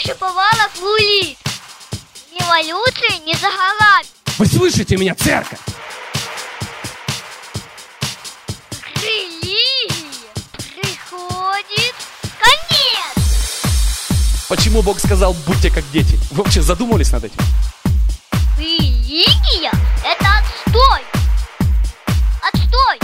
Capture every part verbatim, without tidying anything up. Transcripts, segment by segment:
Крыша повалок гулит. Революция не за горами. Вы слышите меня, церковь? Религия приходит конец. Почему Бог сказал, будьте как дети? Вы вообще задумывались над этим? Религия – это отстой. Отстой.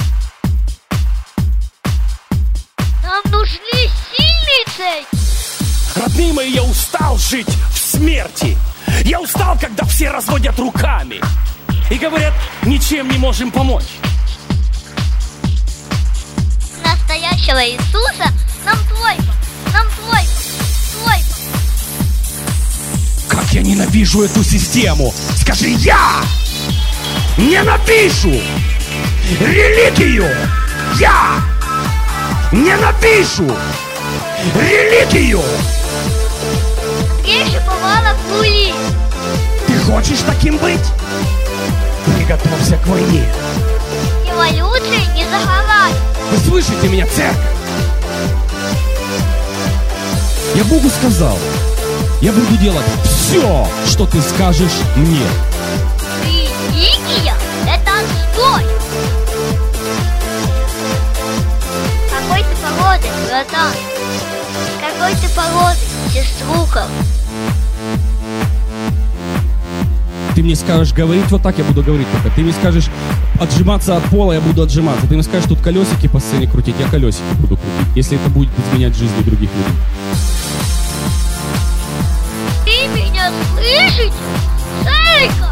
Нам нужны сильные цели. Родные мои, я устал жить в смерти. Я устал, когда все разводят руками и говорят, ничем не можем помочь. Настоящего Иисуса нам твойка, нам твойка, твойка. Как я ненавижу эту систему! Скажи, я ненавижу религию! Я ненавижу религию! Крыша повалок гулит. Ты хочешь таким быть? Приготовься к войне. Революция не за горами. Вы слышите меня, церковь? Я Богу сказал, я буду делать все, что ты скажешь мне. Религия – это отстой. Какой ты породы, братан? Какой ты породы, сеструков? Ты мне скажешь говорить вот так, я буду говорить только. Ты мне скажешь отжиматься от пола, я буду отжиматься. Ты мне скажешь тут колесики по сцене крутить, я колесики буду крутить, если это будет изменять жизни других людей. Ты меня слышишь, церковь?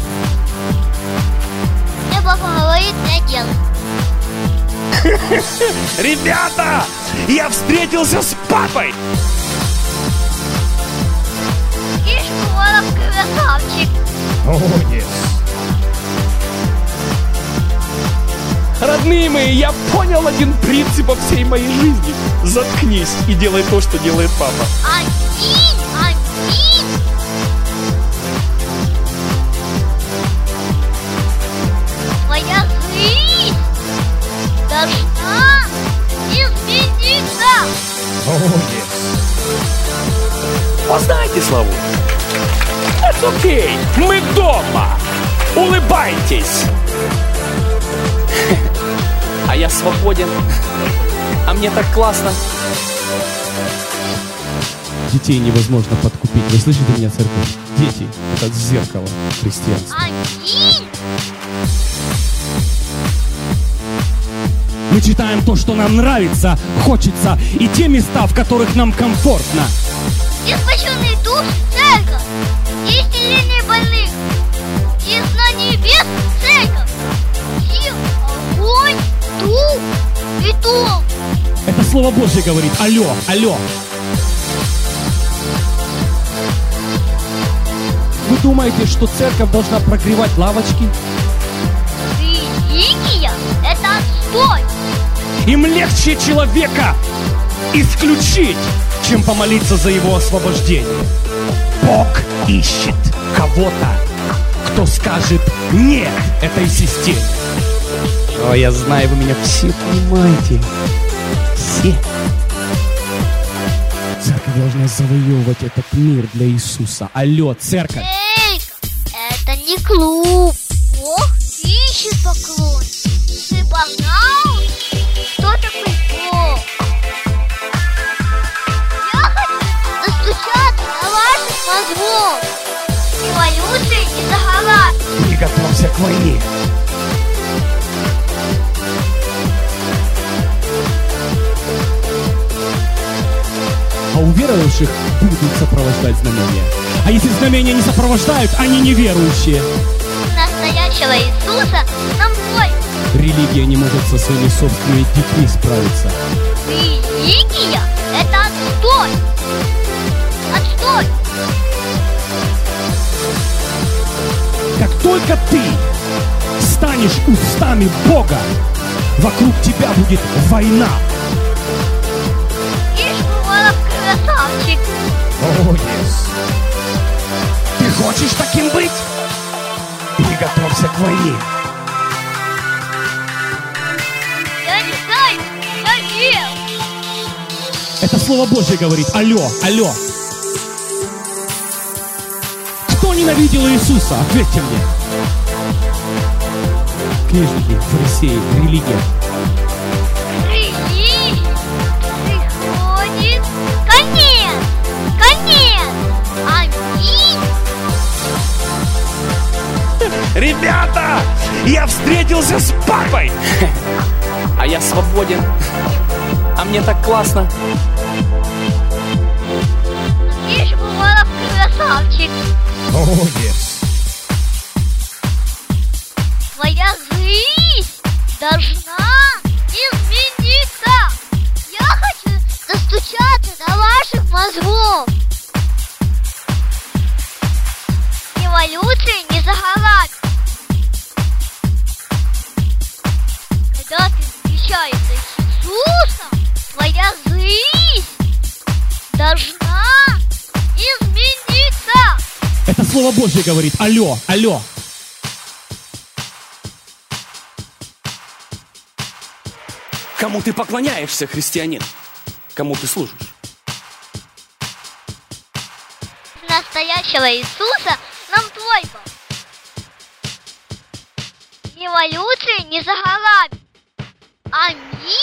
Мне папа говорит, я делаю. Ребята, я встретился с папой. Крыша повалок красавчик. О, yes. Родные мои, я понял один принцип во всей моей жизни. Заткнись и делай то, что делает папа. Аминь, аминь. Твоя жизнь должна измениться. О, yes. Познайте славу. It's okay. Мы дома. Улыбайтесь. А я свободен. А мне так классно. Детей невозможно подкупить. Вы слышите меня, церковь? Дети – это зеркало христианства. Аминь. Мы читаем то, что нам нравится, хочется, и те места, в которых нам комфортно. И спасенный дух, церковь, и исцеление больных, и знание небес, церковь, сил, огонь, дух и дом. Это Слово Божье говорит. Алло, алло. Вы думаете, что церковь должна прогревать лавочки? Религия – это отстой. Им легче человека исключить, чем помолиться за его освобождение. Бог ищет кого-то, кто скажет «нет» этой системе. О, я знаю, вы меня все понимаете. Все. Церковь должна завоевывать этот мир для Иисуса. Алло, церковь. Эй, это не клуб. Бог ищет поклон. Ты познал, кто такой Бог? Я хочу достучаться до ваших мозгов. Революция не за горами. Приготовься к войне. А у верующих будут сопровождать знамения. А если знамения не сопровождают, они неверующие. Настоящего Иисуса нам бой. Религия не может со своими собственными детьми справиться. Религия – это отстой. Отстой. Как только ты станешь устами Бога, вокруг тебя будет война. Красавчик. О, yes. Ты хочешь таким быть? Приготовься к войне. Я не знаю, я ел. Это Слово Божье говорит. Алло, алло. ненавидел Иисуса? Ответьте мне. Книжники, фарисеи, религия. Религия приходит конец, конец, аминь. Ребята, я встретился с папой. А я свободен. А мне так классно. Видишь, Бувалов красавчик. О, yes. Твоя жизнь должна измениться. Я хочу достучаться до ваших мозгов. Революция не за горами. Когда ты встречаешься с Иисусом, твоя жизнь должна измениться. Это Слово Божье говорит. Алло, алло. Кому ты поклоняешься, христианин? Кому ты служишь? Настоящего Иисуса нам только. Революция не за горами. Аминь.